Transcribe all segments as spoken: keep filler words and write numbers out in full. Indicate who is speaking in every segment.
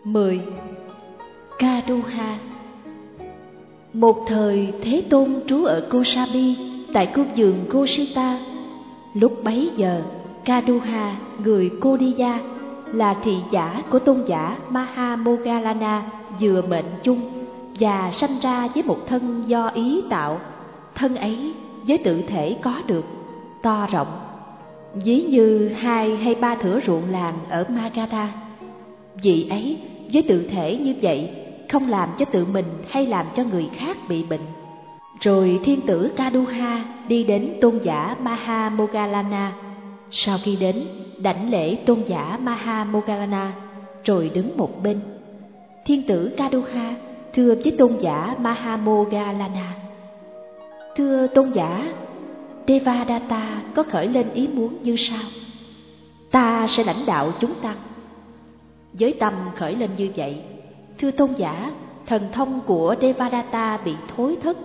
Speaker 1: mười. Kaduha. Một thời Thế Tôn trú ở Kosabi tại cung vườn Kosita. Lúc bấy giờ, Kaduha, người Kodiya, là thị giả của tôn giả Mahamoggallana, vừa mệnh chung và sanh ra với một thân do ý tạo. Thân ấy với tự thể có được, to rộng, ví như hai hay ba thửa ruộng làng ở Magadha. Vị ấy với tự thể như vậy không làm cho tự mình hay làm cho người khác bị bệnh. Rồi thiên tử Kaduha đi đến tôn giả Mahamoggallana. Sau khi đến, đảnh lễ tôn giả Mahamoggallana, rồi đứng một bên. Thiên tử Kaduha thưa với tôn giả Mahamoggallana: Thưa tôn giả, Devadatta có khởi lên ý muốn như sau: ta sẽ lãnh đạo chúng tăng. Với tâm khởi lên như vậy, thưa tôn giả, thần thông của Devadatta bị thối thất.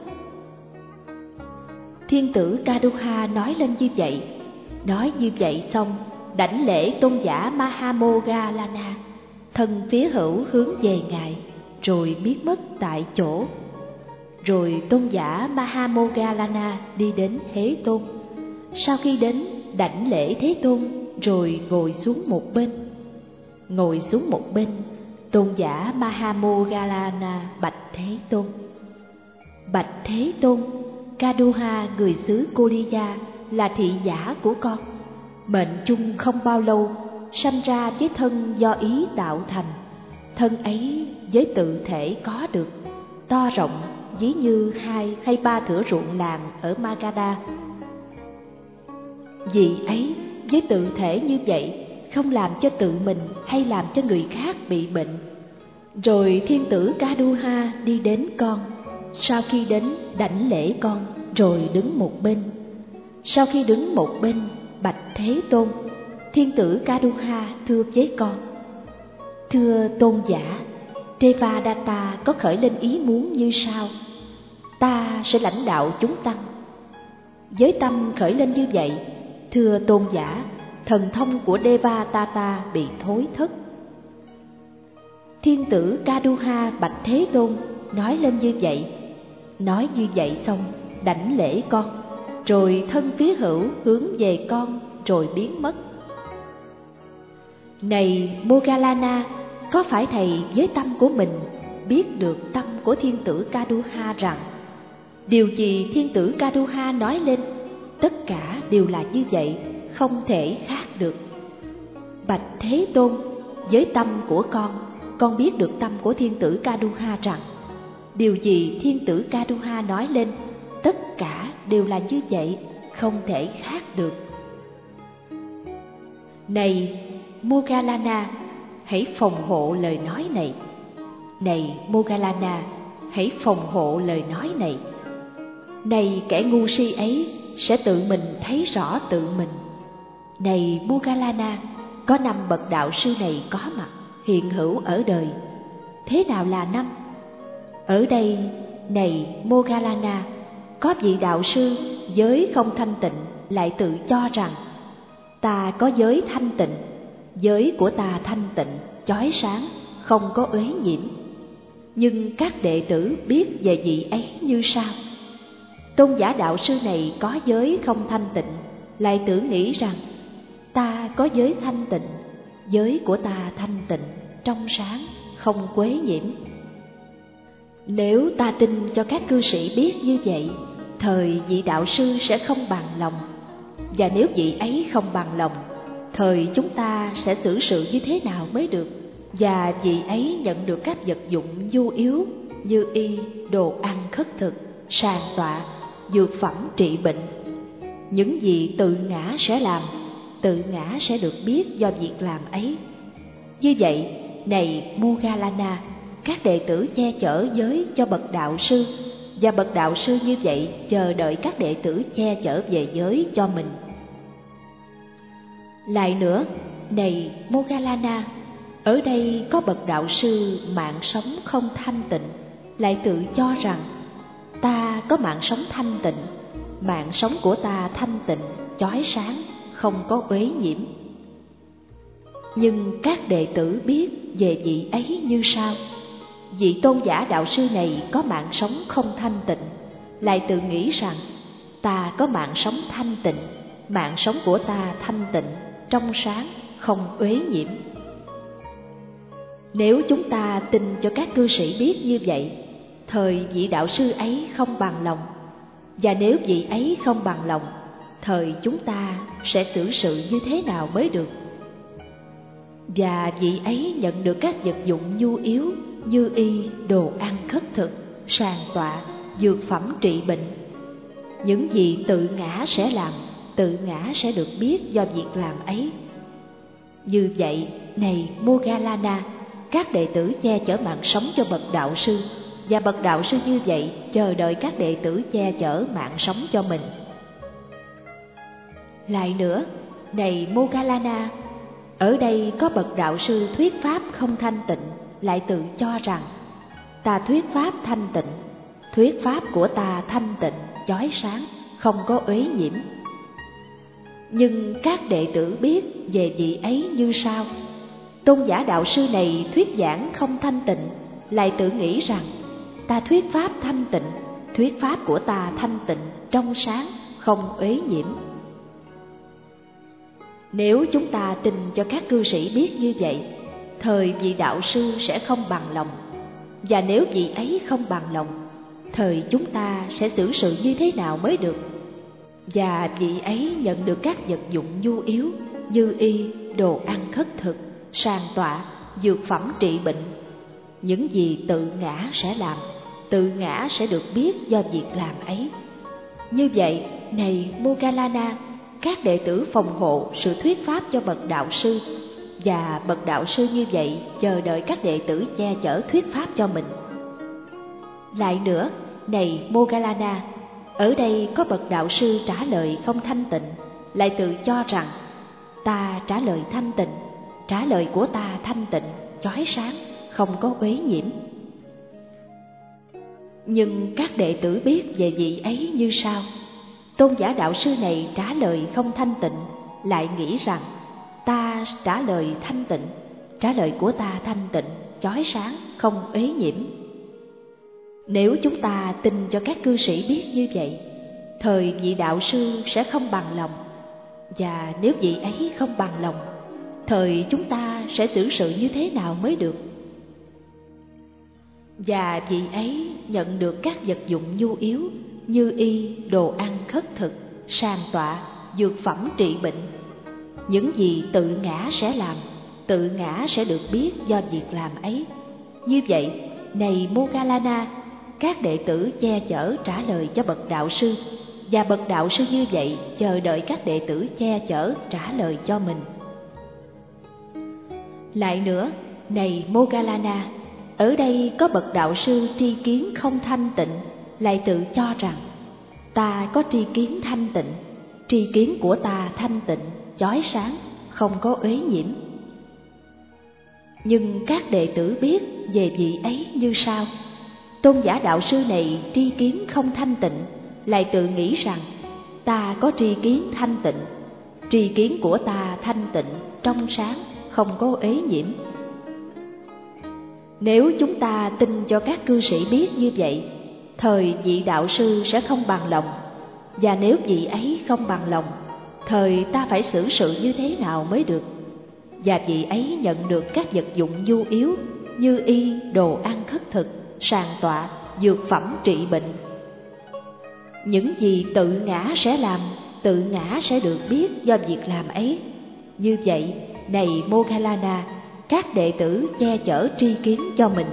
Speaker 1: Thiên tử Kaduha nói lên như vậy. Nói như vậy xong, đảnh lễ tôn giả Mahamoggallana, thân phía hữu hướng về ngài, rồi biến mất tại chỗ. Rồi tôn giả Mahamoggallana đi đến Thế Tôn. Sau khi đến, đảnh lễ Thế Tôn, rồi ngồi xuống một bên. Ngồi xuống một bên, tôn giả Mahamoggallana bạch Thế Tôn: Bạch Thế Tôn, Kaduha người xứ Kodiya là thị giả của con. Mệnh chung không bao lâu, sanh ra với thân do ý tạo thành. Thân ấy với tự thể có được, to rộng, ví như hai hay ba thửa ruộng làng ở Magadha. Vị ấy với tự thể như vậy không làm cho tự mình hay làm cho người khác bị bệnh. Rồi thiên tử Kaduha đi đến con. Sau khi đến, đảnh lễ con, rồi đứng một bên. Sau khi đứng một bên, bạch Thế Tôn. Thiên tử Kaduha thưa với con: Thưa tôn giả, Devadatta có khởi lên ý muốn như sau: ta sẽ lãnh đạo chúng tăng. Với tâm khởi lên như vậy, thưa tôn giả, thần thông của Devadatta bị thối thất. Thiên tử Kaduha bạch Thế Tôn, nói lên như vậy. Nói như vậy xong, đảnh lễ con, rồi thân phía hữu hướng về con, rồi biến mất. Này Moggallana, có phải thầy với tâm của mình biết được tâm của thiên tử Kaduha rằng điều gì thiên tử Kaduha nói lên, tất cả đều là như vậy, không thể khác được. Bạch Thế Tôn, với tâm của con, con biết được tâm của thiên tử Kaduha rằng điều gì thiên tử Kaduha nói lên, tất cả đều là như vậy, không thể khác được. Này Moggallana, hãy phòng hộ lời nói này. Này Moggallana, hãy phòng hộ lời nói này. Này kẻ ngu si ấy sẽ tự mình thấy rõ tự mình. Này Moggallana, có năm bậc đạo sư này có mặt, hiện hữu ở đời. Thế nào là năm? Ở đây, này Moggallana, có vị đạo sư giới không thanh tịnh lại tự cho rằng ta có giới thanh tịnh, giới của ta thanh tịnh, chói sáng, không có uế nhiễm. Nhưng các đệ tử biết về vị ấy như sau: tôn giả đạo sư này có giới không thanh tịnh, lại tự nghĩ rằng ta có giới thanh tịnh, giới của ta thanh tịnh, trong sáng, không quế nhiễm. Nếu ta tin cho các cư sĩ biết như vậy, thời vị đạo sư sẽ không bằng lòng. Và nếu vị ấy không bằng lòng, thời chúng ta sẽ xử sự như thế nào mới được? Và vị ấy nhận được các vật dụng nhu yếu như y, đồ ăn khất thực, sàn tọa, dược phẩm trị bệnh. Những gì tự ngã sẽ làm, tự ngã sẽ được biết do việc làm ấy. Như vậy, này Moggallana, các đệ tử che chở giới cho bậc đạo sư, và bậc đạo sư như vậy chờ đợi các đệ tử che chở về giới cho mình. Lại nữa, này Moggallana, ở đây có bậc đạo sư mạng sống không thanh tịnh, lại tự cho rằng ta có mạng sống thanh tịnh, mạng sống của ta thanh tịnh, chói sáng, không có uế nhiễm. Nhưng các đệ tử biết về vị ấy như sau. Vị tôn giả đạo sư này có mạng sống không thanh tịnh, lại tự nghĩ rằng ta có mạng sống thanh tịnh, mạng sống của ta thanh tịnh, trong sáng, không uế nhiễm. Nếu chúng ta tin cho các cư sĩ biết như vậy, thời vị đạo sư ấy không bằng lòng. Và nếu vị ấy không bằng lòng, thời chúng ta sẽ xử sự như thế nào mới được? Và vị ấy nhận được các vật dụng nhu yếu như y, đồ ăn khất thực, sàn tọa, dược phẩm trị bệnh. Những gì tự ngã sẽ làm, tự ngã sẽ được biết do việc làm ấy. Như vậy, này Moggallana, các đệ tử che chở mạng sống cho bậc đạo sư, và bậc đạo sư như vậy chờ đợi các đệ tử che chở mạng sống cho mình. Lại nữa, này Moggallana, ở đây có bậc đạo sư thuyết pháp không thanh tịnh, lại tự cho rằng ta thuyết pháp thanh tịnh, thuyết pháp của ta thanh tịnh, chói sáng, không có uế nhiễm. Nhưng các đệ tử biết về vị ấy như sau. Tôn giả đạo sư này thuyết giảng không thanh tịnh, lại tự nghĩ rằng ta thuyết pháp thanh tịnh, thuyết pháp của ta thanh tịnh, trong sáng, không uế nhiễm. Nếu chúng ta tin cho các cư sĩ biết như vậy, thời vị đạo sư sẽ không bằng lòng. Và nếu vị ấy không bằng lòng, thời chúng ta sẽ xử sự như thế nào mới được? Và vị ấy nhận được các vật dụng nhu yếu như y, đồ ăn khất thực, sàn tọa, dược phẩm trị bệnh. Những gì tự ngã sẽ làm, tự ngã sẽ được biết do việc làm ấy. Như vậy, này Moggallana, các đệ tử phòng hộ sự thuyết pháp cho bậc đạo sư, và bậc đạo sư như vậy chờ đợi các đệ tử che chở thuyết pháp cho mình. Lại nữa, này Moggallana, ở đây có bậc đạo sư trả lời không thanh tịnh, lại tự cho rằng ta trả lời thanh tịnh, trả lời của ta thanh tịnh, chói sáng, không có uế nhiễm. Nhưng các đệ tử biết về vị ấy như sau. Tôn giả đạo sư này trả lời không thanh tịnh, lại nghĩ rằng ta trả lời thanh tịnh, trả lời của ta thanh tịnh, chói sáng, không uế nhiễm. Nếu chúng ta tin cho các cư sĩ biết như vậy, thời vị đạo sư sẽ không bằng lòng. Và nếu vị ấy không bằng lòng, thời chúng ta sẽ xử sự như thế nào mới được? Và vị ấy nhận được các vật dụng nhu yếu như y, đồ ăn khất thực, sàn tọa, dược phẩm trị bệnh. Những gì tự ngã sẽ làm, tự ngã sẽ được biết do việc làm ấy. Như vậy, này Moggallana, các đệ tử che chở trả lời cho bậc đạo sư, và bậc đạo sư như vậy chờ đợi các đệ tử che chở trả lời cho mình. Lại nữa, này Moggallana, ở đây có bậc đạo sư tri kiến không thanh tịnh, lại tự cho rằng ta có tri kiến thanh tịnh, tri kiến của ta thanh tịnh, chói sáng, không có uế nhiễm. Nhưng các đệ tử biết về vị ấy như sau. Tôn giả đạo sư này tri kiến không thanh tịnh, lại tự nghĩ rằng ta có tri kiến thanh tịnh, tri kiến của ta thanh tịnh, trong sáng, không có uế nhiễm. Nếu chúng ta tin cho các cư sĩ biết như vậy, thời vị đạo sư sẽ không bằng lòng. Và nếu vị ấy không bằng lòng, thời ta phải xử sự như thế nào mới được? Và vị ấy nhận được các vật dụng nhu yếu như y, đồ ăn khất thực, sàn tọa, dược phẩm trị bệnh. Những gì tự ngã sẽ làm, tự ngã sẽ được biết do việc làm ấy. Như vậy, này Moggallana, các đệ tử che chở tri kiến cho mình.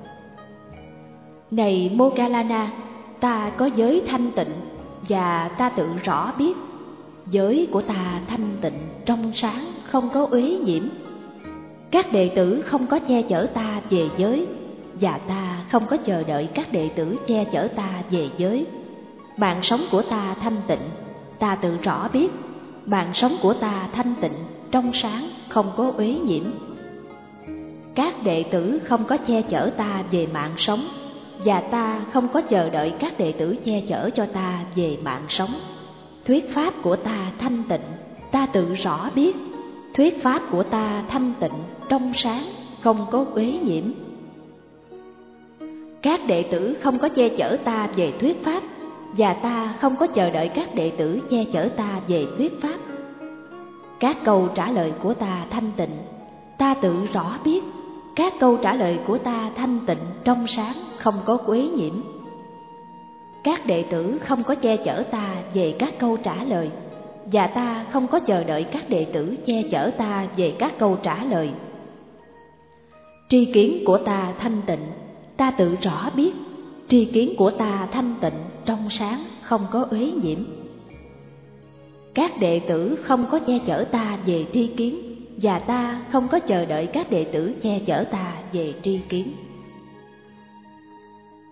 Speaker 1: Này Moggallana, ta có giới thanh tịnh, và ta tự rõ biết giới của ta thanh tịnh, trong sáng, không có uế nhiễm. Các đệ tử không có che chở ta về giới, và ta không có chờ đợi các đệ tử che chở ta về giới. Mạng sống của ta thanh tịnh, ta tự rõ biết mạng sống của ta thanh tịnh, trong sáng, không có uế nhiễm. Các đệ tử không có che chở ta về mạng sống, và ta không có chờ đợi các đệ tử che chở cho ta về mạng sống. Thuyết pháp của ta thanh tịnh, ta tự rõ biết thuyết pháp của ta thanh tịnh, trong sáng, không có uế nhiễm. Các đệ tử không có che chở ta về thuyết pháp, và ta không có chờ đợi các đệ tử che chở ta về thuyết pháp. Các câu trả lời của ta thanh tịnh, ta tự rõ biết. Các câu trả lời của ta thanh tịnh, trong sáng, không có quấy nhiễm. Các đệ tử không có che chở ta về các câu trả lời, và ta không có chờ đợi các đệ tử che chở ta về các câu trả lời. Tri kiến của ta thanh tịnh, ta tự rõ biết. Tri kiến của ta thanh tịnh, trong sáng, không có uế nhiễm. Các đệ tử không có che chở ta về tri kiến, và ta không có chờ đợi các đệ tử che chở ta về tri kiến.